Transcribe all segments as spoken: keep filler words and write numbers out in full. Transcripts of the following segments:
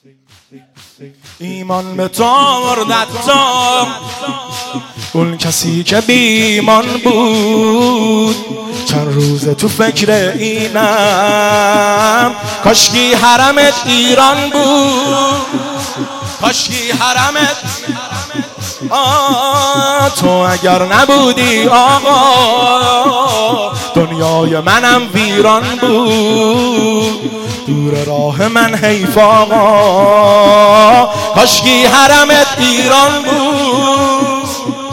ایمان به تو آوردت تو، اون کسی که بیمان بود. چند روز تو فکر اینم، کاشکی حرمت ایران بود، کاشکی حرمت. آه تو اگر نبودی آقا، دنیای منم ویران بود. دور راه من حیف آقا، کاشکی حرمت ایران بود.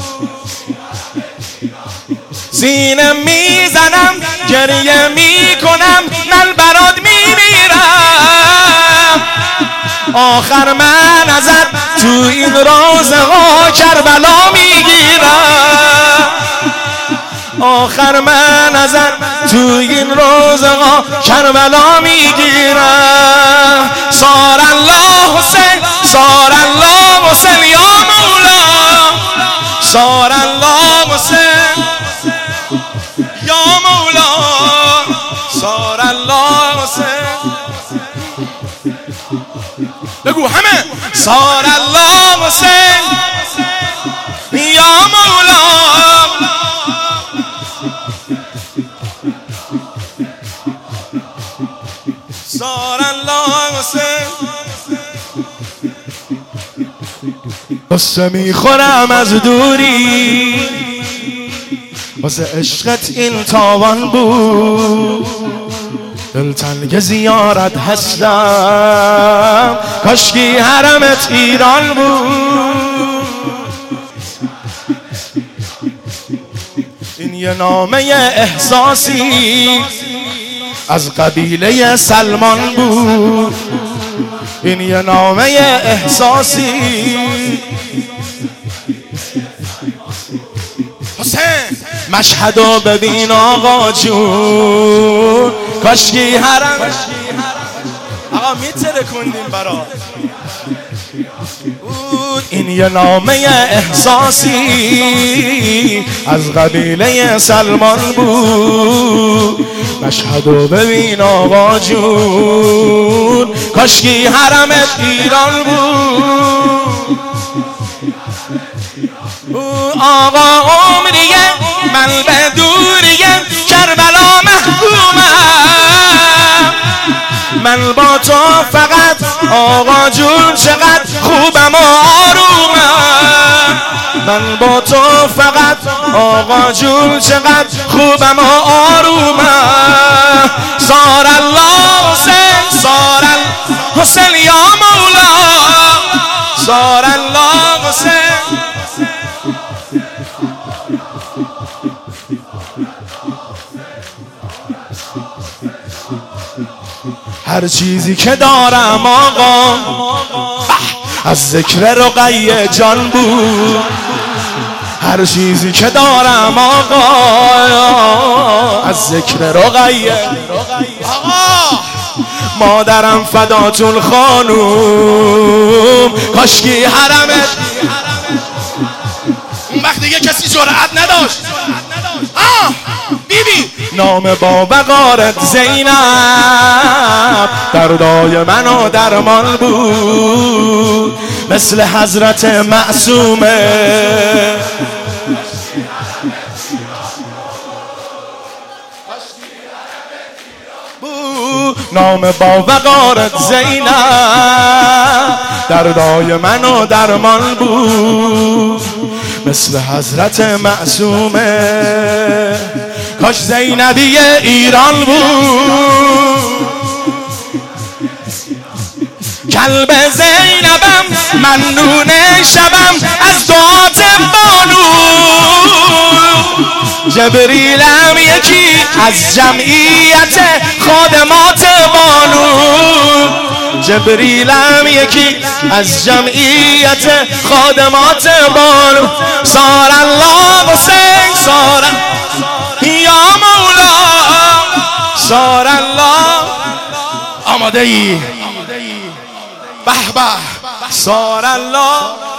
سینه میزنم گریه میکنم، من برات میمیرم. آخر من ازت تو این روزها کربلا میگیرم. آخر من ازت تو این روزها کربلا میگیرم. صار الله حسین، صار الله حسین یا مولا، صار الله حسین یا مولا، صار الله حسین. بگو همه، صار الله حسین یا مولا. صار الله حسین. قصه میخورم از دوری، واسه عشقت این تاوان بود. دلتنگ زیارت هستم، کاشکی حرمت ایران بود. این یه نامه احساسی از قبیله سلمان بود. این یه نامه احساسی. حسین مشهدو ببین آقا جون، کاشکی حرم. آقا میتره کندیم برا. این یه نامه احساسی از قبیله سلمان بود. مشهدو ببین آقا جون، کاشکی حرمت ایران بود. آقا عمریه من به دوریه کربلا محکومم. من با تو فقط آقا جون چقدر خوبم و آرومم. من با تو فقط آقا جون چقدر خوبم و آرومم. صار الله حسین، صار حسین یا مولا، صار الله حسین. هر چیزی که دارم آقا از ذکر رقیه جان بود. هر چیزی که دارم آقا از ذکر رقیه. آقا مادرم فداتون خانوم، کاشکی حرمت. اون وقت دیگه کسی جرأت نداشت. آه بیبی نام با وقارت زینب، دردای من و درمان بود. مثل حضرت معصومه. نام با وقارت زینب، دردای من و درمان بود. مثل حضرت معصومه. کاش زینبی ایران بود. کلب زینبم ممنون شبم از دعات بانو. جبریلم یکی از جمعیت خادمات بانو. جبریلم یکی از جمعیت خادمات بانو. صار الله حسین، صار یا مولا، صار الله. آماده ای؟ به به. صار الله.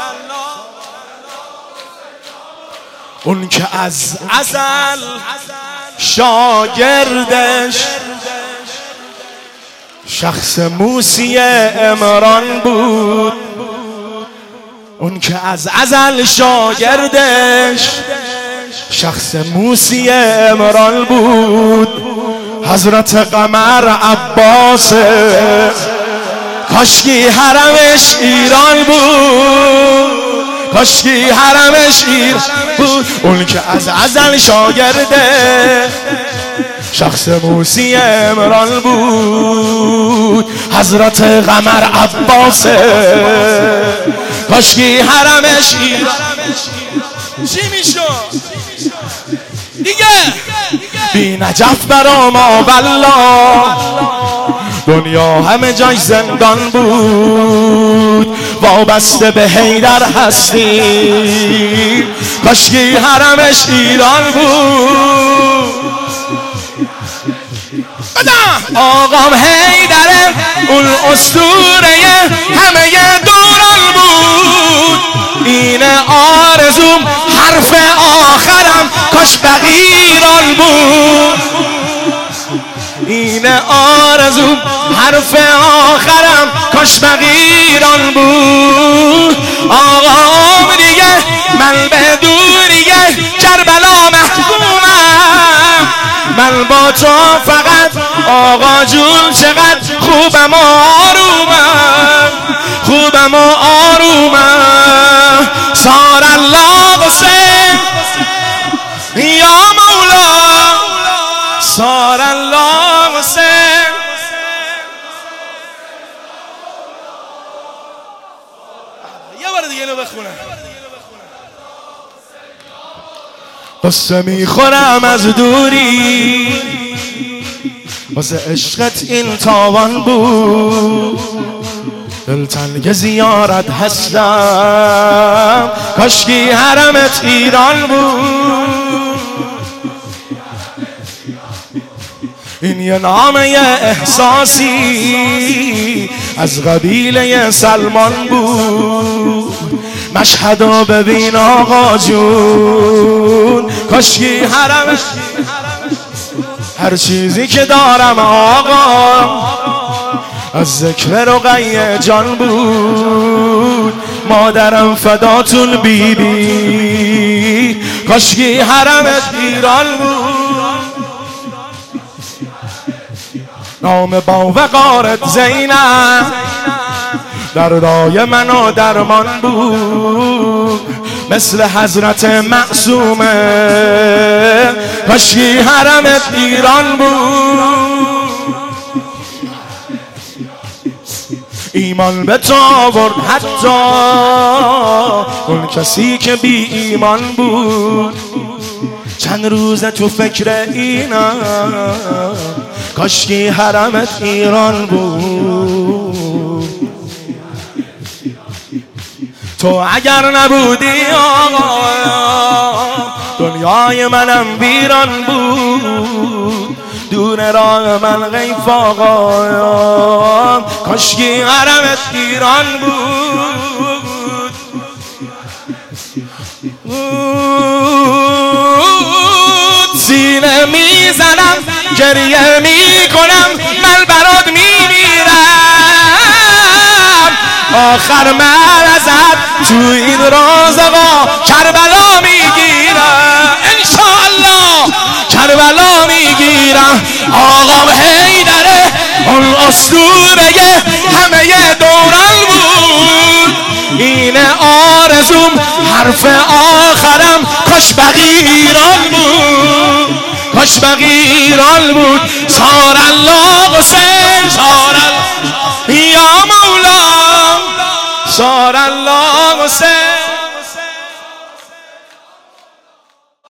اون که از ازل شاگردش شخص موسی عمران بود، اون که از ازل شاگردش شخص موسی عمران بود. حضرت قمر عباس کاشکی حرمش ایران بود، کاشکی حرمش ایران بود. اون که از ازل شاگرده شخص موسی عمران بود. حضرت قمر عباس کاشکی حرمش ایران. چی میشد دیگه؟ بی نجف برا ما والله دنیا همه جای زندان بود. وابسته به حیدر هستی کاشکی حرمش ایران بود. آقام حیدره اون اسطوره همه دوران بود. اینه آرزوم حرف آخرم کاش بغیران بود. اینه آرزوم حرف آخرم کاش بغیران بود. آقام دیگه من به دوریه کربلا محکومم. من با تو فقط آقا جون چقدر خوبم و آرومم، خوبم و آرومم. سار الله حسین یا مولا، سار الله حسین. یه بار دیگه اینو بخونم. قصه میخورم از دوری واسه عشقت این تاوان بود. دلتنگ زیارت هستم کاشکی حرمت ایران بود. این یه نامه احساسی از قبیله سلمان بود. مشهدو ببین آقا جون کاشکی حرمت. هر چیزی که دارم آقا از ذکر رقیه جان بود. مادرم فداتون بی بی کاشکی حرمت ایران بود. نام با وقارت زینب دردای من و درمان بود. مثل حضرت معصومه کاشکی حرمت ایران بود. ایمان به تو آورد حتی اون کسی که بی ایمان بود. چند روز تو فکر اینم کاشکی حرمت ایران بود. تو اگر نبودی آقا دنیای منم ویران بود. دون راه من غیب آقا کاشکی حرمت ایران بود. سینه میزنم گریه میکنم من برات میمیرم. آخر من ازت تو این راز آقا کربلا میگیرم. انشاءالله کربلا میگیرم. آقام حیدره اون اسطوره همه دوران بود. اینه آرزوم حرف آخرم کاش بغیران بود، کاش بغیران بود. سار الله حسین، سار الله یا مولا، سار الله حسین.